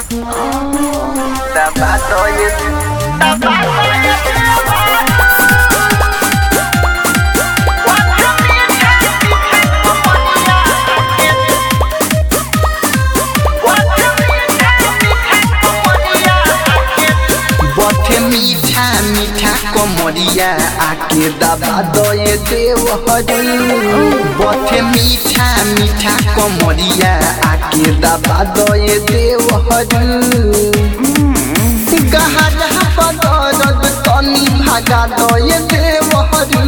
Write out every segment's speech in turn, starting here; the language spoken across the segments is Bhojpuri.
मीठा मीठा कमरिया आके दबा दे देवहरू बथे मीठा मीठा कमरिया आके दबा दे देवहरू गहरा पदरद तनी भागा दे देवहरू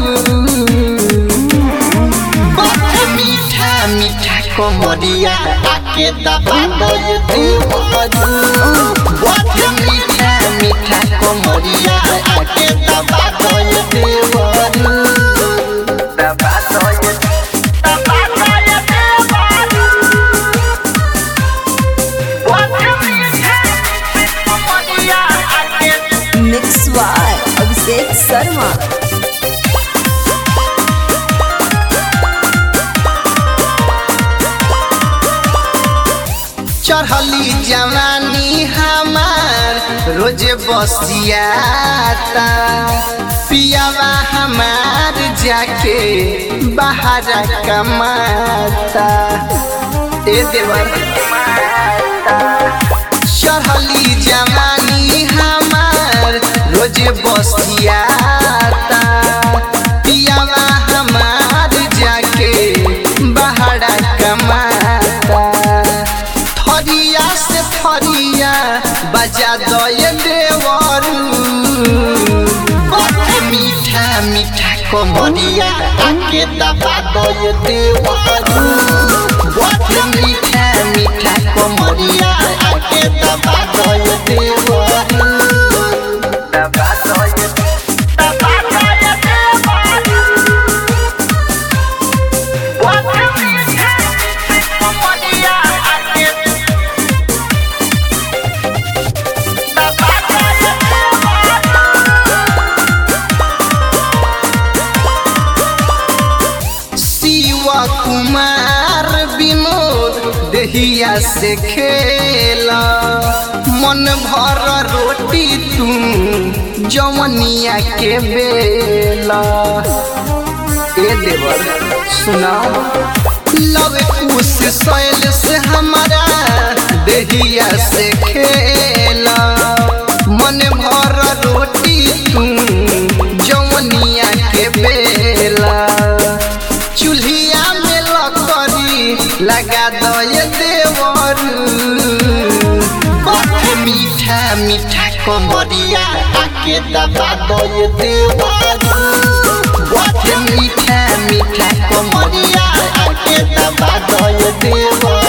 बथे मीठा मीठा कमरिया आके दबा दे देवहरू बथे मीठा मीठा कमरिया आके दबा दे देवहरू दबा दे देवहरू बथे मीठा कमरिया आके मिक्स बाय अभिषेक शर्मा। चढ़ली जवानी हमार रोज बसियाता पियावा हमार जाके बाहर कमाता ए देवर चढ़ली जवानी हमार रोज बसियाता पियावा हमार जाके बाहर कमाता फरिया से फरिया बजा दे देवरू बथे मीठा मीठा कमरिया आके दबा दे देवरू बथे मीठा मीठा कमरिया आके दबा दे देवरू दबा दे देवरू बथे मीठा कमरिया आके कुमार विनोद देहिया से खेला मन भर रोटी तुम जवनिया के बेला ए देवर सुना लव कुश शैल से हमारा देहिया से खेला मन भर रोटी तुम जवनिया के बेला चूल्हिया में लकड़ी लगा दे देवरू बथे मीठा मीठा कमरिया आके दबा दे देवरू बथे मीठा मीठा कमरिया आके दबा दे देवरू।